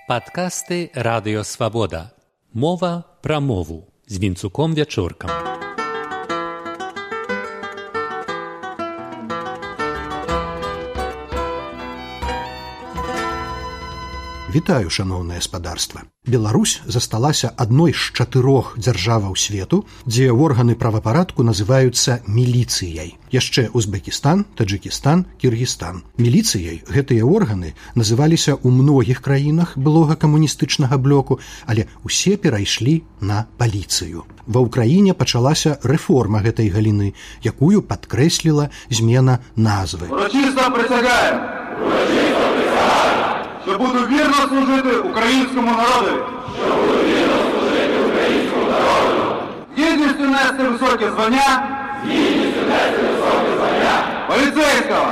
Падкасты Радыё Свабода. Мова пра мову з Вінцуком Вячоркам. Вітаю, шаноўнае спадарства. Беларусь засталася адной з 4 дзяржаваў свету, дзе органы правапарадку называюцца міліцыяй. Яшчэ Узбекістан, Таджикістан, Кіргізстан. Міліцыяй гэтыя органы называліся ў многіх краінах былога камуністычнага блоку, але ўсе перайшлі на паліцыю. Ва ўкраіне пачалася рэформа гэтай галіны, якую падкрэсліла змена назвы. Урочисто присягаю! Що буду вірно служити українському народу. Гідністю нести високе звання. Поліцейського.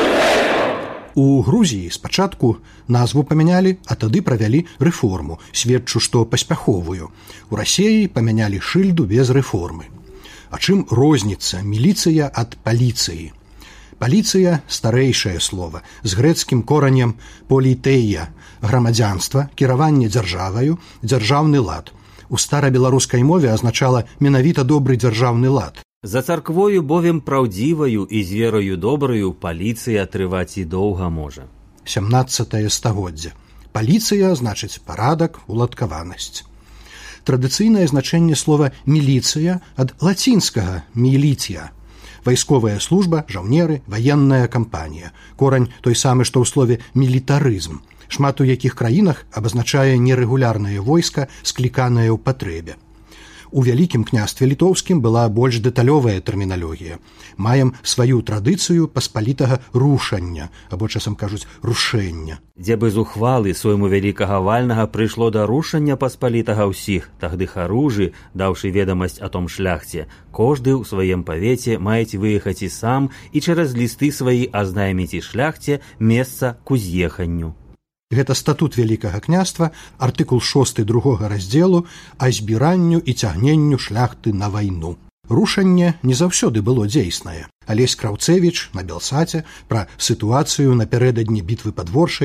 У Грузіі спачатку назву памянялі, а тады правялі рэформу, сведчу, што паспяховую. У Расіі памянялі шыльду без рэформы. А чым розніца міліцыя ад паліцыі? Паліцыя – старэйшае слова, з грэцкім коранем політэя, грамадзянства, кіраванне дзяржаваю, дзяржаўны лад. У старабеларускай мове азначала менавіта добры дзяржаўны лад. За царквою бовем праўдзіваю і з верою добраю паліцыя трываць і доўга можа. 17 стагоддзе. Паліцыя значыць парадак, уладкаванасць. Традыцыйнае значэнне слова «міліцыя» ад лацінскага «міліція». Вайсковая служба, жаўнеры, ваенная кампанія. Корань той самы, што ў слове «мілітарызм». Шмат у якіх краінах абазначае нерэгулярнае войска, скліканае ў патрэбе. У Вялікім княстве літоўскім была больш дэталёвая тэрміналогія. Маем сваю традыцыю паспалітага рушання, або часам кажуць рушэння. Дзе бы з ухвалы свойму вялікага вальнага прыйшло да рушання паспалітага ўсіх, тагды харужы, даўшы ведамасць о том шляхце, кожды ў сваем павеце маець выехаць і сам і чараз лісты сваі азнайміць і шляхце месца к уз'еханню. Гэта статут Вялікага княства, артыкул 6 другога раздзелу о збіранню і цягненню шляхты на вайну. Рушанне не заўсёды было дзейснае. Алесь Краўцевіч на Белсаце пра сітуацыю напярэдадні бітвы пад Воршай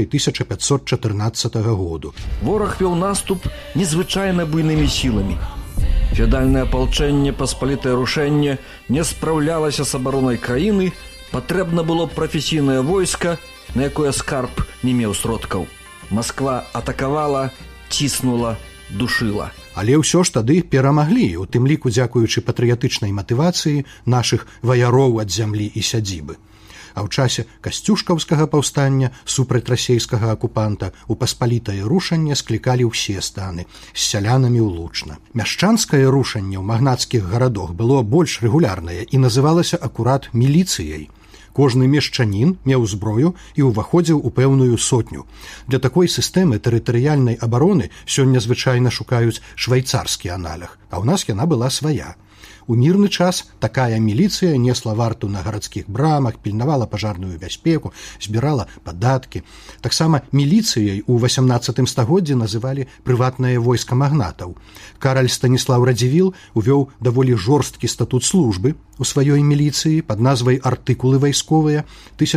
1514 году. Вораг вёў наступ незвычайна буйнымі сіламі. Феадальнае апалчэнне, паспалітае рушэнне не спраўлялася з абаронай краіны, патрэбна было прафесійнае войска, на якое скарб не меў сродкаў. Масква атакавала, ціснула, душыла. Але ўсё ж тады перамаглі, у тым ліку дзякуючы патрыятычнай матывацыі нашых ваяроў ад зямлі і сядзібы. А ў часе касцюшкаўскага паўстання супраць расейскага акупанта у паспалітае рушанне склікалі ўсе станы, з сялянамі ўлучна. Мяшчанскае рушанне ў магнацкіх гарадах было больш рэгулярнае і называлася акурат міліцыяй. Кожны мешчанін меў зброю і ўваходзіў у пэўную сотню. Для такой сістэмы тэрытарыяльнай абароны сёння звычайна шукаюць швайцарскі аналог, а ў нас яна была свая. У мірны час такая міліцыя несла варту на гарадскіх брамах, пільнавала пажарную бяспеку, збірала падаткі. Таксама міліцыяй у 18 стагоддзі называлі прыватнае войска магнатаў. Караль Станіслаў Радзівіл увёў даволі жорсткі статут службы у сваёй міліцыі пад назвай «Артыкулы вайсковыя»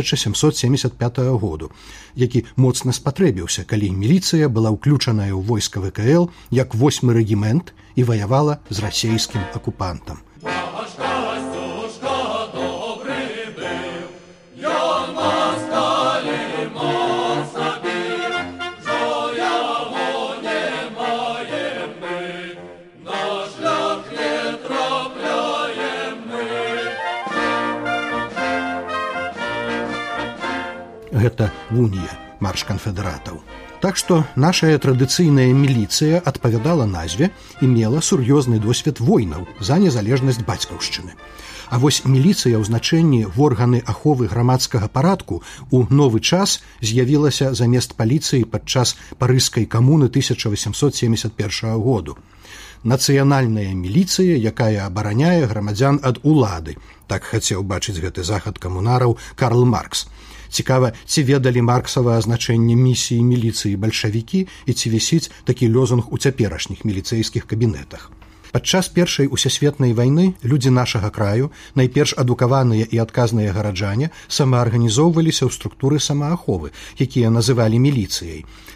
1775 году, які моцна спатрэбіўся, калі міліцыя была ўключаная ў войска ВКЛ як 8-й рэгімент і ваявала з расейскім акупантам. Гэта унія, марш канфедэратаў. Так што нашая традыцыйная міліцыя адпавядала назве і мела сур'ёзны досвед войнаў за незалежнасць бацькаўшчыны. А вось міліцыя ў значэнні в органы аховы грамадскага парадку у новы час з'явілася замест паліцыі падчас парыжскай камуны 1871 году. Нацыянальная міліцыя, якая абараняе грамадзян ад улады. Так хацеў бачыць гэты захад камунараў Карл Маркс. Цікава, ці ведалі марксава азначэнне місіі міліцыі бальшавікі і ці вісіць такі лозунг у цяперашніх міліцэйскіх кабінетах. Падчас першай усесветнай вайны людзі нашага краю, найперш адукаваныя і адказныя гараджане, самаарганізоўваліся ў структуры самааховы, якія называлі міліцыяй.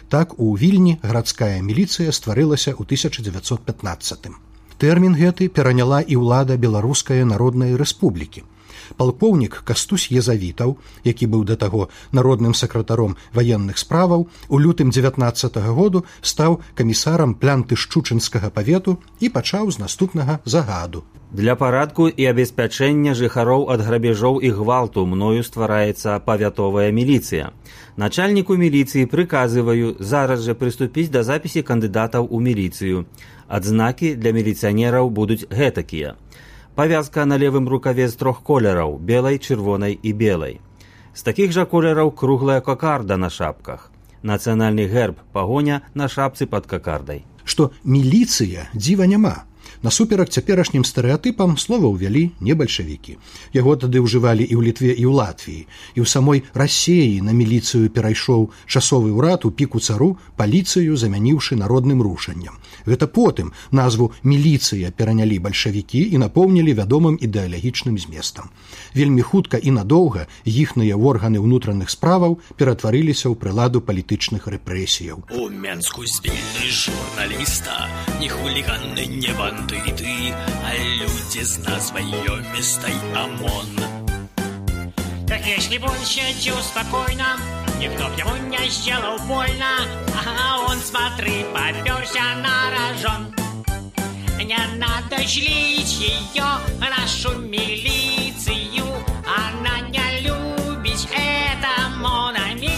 Так у Вільні гарадская міліцыя стварылася ў 1915. Тэрмін гэты пераняла і ўлада Беларускай Народнай Рэспублікі. Палкоўнік Кастусь Езавітаў, які быў да таго народным сакратаром ваенных справаў, у лютым 19-го году стаў камісарам Плянты-Шчучынскага павету і пачаў з наступнага загаду. Для парадку і абеспячэння жыхароў ад грабежоў і гвалту мною ствараецца павятовая міліцыя. Начальніку міліцыі прыказываю зараз жа прыступіць да запісі кандыдатаў у міліцыю. Адзнакі для міліцыянераў будуць гэтакія. Павязка на левым рукаве з 3 колераў – белай, чырвонай і белай. З такіх жа колераў круглая кокарда на шапках. Нацыянальны герб – пагоня на шапцы пад кокардай. Што міліцыя дзіва няма. Насуперак цяперашнім стэрэатыпам слова ўвялі не бальшавікі. Яго тады ўжывалі і ў Літве, і ў Латвіі. І ў самой Расеі на міліцыю перайшоў часовы ўрад у піку цару, паліцыю замяніўшы народным рушаннем. Гэта потым назву «міліцыя» перанялі бальшавікі і напоўнілі вядомым ідэалагічным зместам. Вельмі хутка і надоўга іхныя органы ўнутраных справаў ператварыліся ў прыладу палітычных рэпрэсіяў. У Менску збілі журналіста, не хуліганы, не бандыты, а люди с назвой ёмистой ОМОН. Так если бы он сидел спокойно, никто б ему не сделал больно, а он, смотри, попёрся на рожон. Не надо жлить ее, нашу милицию, она не любит это монами.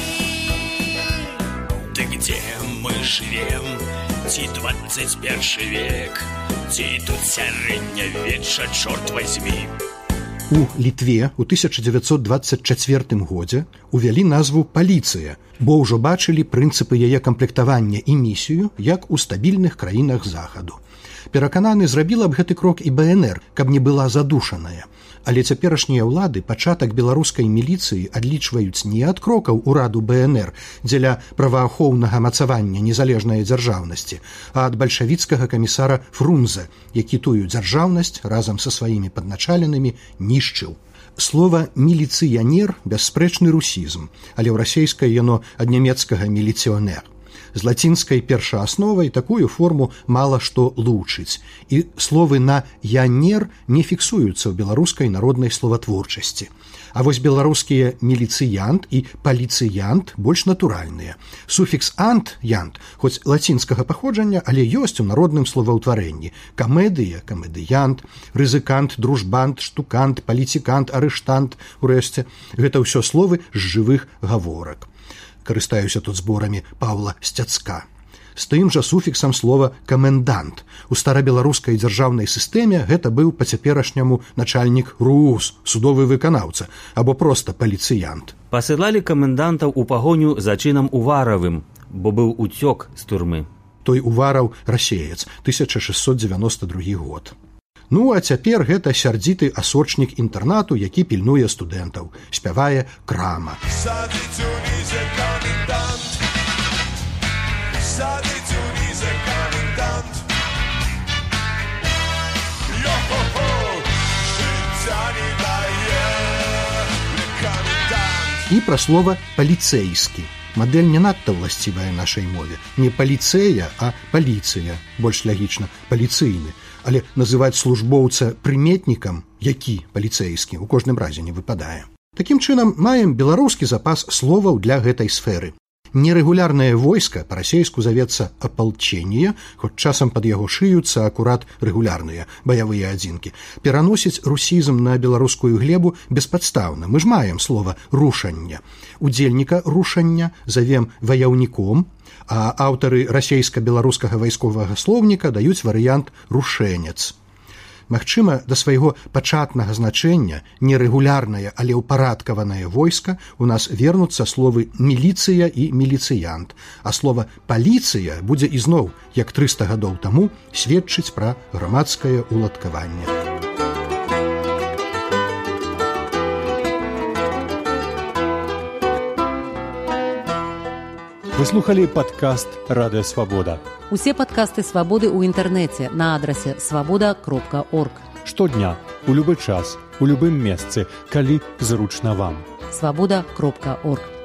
Ты где мы живем? Ти 21 век, ти тут сярэднявечча, чорт возьми. У Літве ў 1924 годзе увялі назву «паліцыя», бо ўжо бачылі прынцыпы яе камплектавання і місію, як у стабільных краінах захаду. Перакананы, зрабіла б гэты крок і БНР, каб не была задушаная. Але цяперашнія ўлады пачатак беларускай міліцыі адлічваюць не ад крокаў ураду БНР дзеля праваахоўнага мацавання незалежнай дзяржаўнасці, а ад бальшавіцкага камісара Фрунзе, які тую дзяржаўнасць разам са сваімі падначаленымі нішчыў. Слова «міліцыянер» – бясспрэчны русізм, але ў расейскай яно ад нямецкага «міліцыонер». З лацінскай першаасновай такую форму мала што лучыць, і словы на «янер» не фіксуюцца ў беларускай народнай словатворчасці. А вось беларускія «міліцыянт» і «паліцыянт» больш натуральныя. Суфікс «ант» – «янт», хоць лацінскага паходжання, але ёсць у народным словаўтварэнні. Камедыя – камедыянт, рызыкант, дружбант, штукант, паліцікант, арыштант, урэшце. Гэта ўсё словы з жывых гаворак. Карыстаюся тут зборамі Паўла Сцяцка. З тым жа суфіксам слова «камендант». У старабеларускай дзяржаўнай сістэме гэта быў па-цяперашняму начальнік РУС, судовы выканаўца, або проста паліцыянт. Пасылалі камендантаў у пагоню за чынам Уваравым, бо быў уцёк з турмы. Той Увараў расеец, 1692 год. Ну, а цяпер гэта сярдзіты асочнік інтэрнату, які пільнуе студэнтаў. Спявае Крама. І пра слова «паліцэйскі». Мадэль не надта ўласцівая нашай мове. Не паліцэя, а паліцыя. Больш лягічна, паліцыйны. Але называць службоўца прыметнікам, які паліцэйскі, у кожным разе не выпадае. Такім чынам, маем беларускі запас словаў для гэтай сферы. Нерэгулярнае войска па-расейску завецца апалчэнне, хоць часам пад яго шыюцца акурат рэгулярныя баявыя адзінкі. Пераносіць русізм на беларускую глебу беспадстаўна. Мы ж маем слова «рушанне». Удзельніка рушання завем ваяўніком, а аўтары расейска-беларускага вайсковага слоўніка даюць варыянт «рушэнец». Магчыма, да свайго пачатнага значэння нерэгулярнае, але ўпарадкаванае войска у нас вернуцца словы «міліцыя» і «міліцыянт», а слова «паліцыя» будзе ізноў, як 300 гадоў таму, сведчыць пра грамадскае уладкаванне. Вы слухали падкаст «Радыё Свабода». Усе падкасты «Свабоды» ў інтэрнэце на адрасе свабода.орг. Штодня, у любы час, у любым месцы, калі зручна вам. Свабода.орг.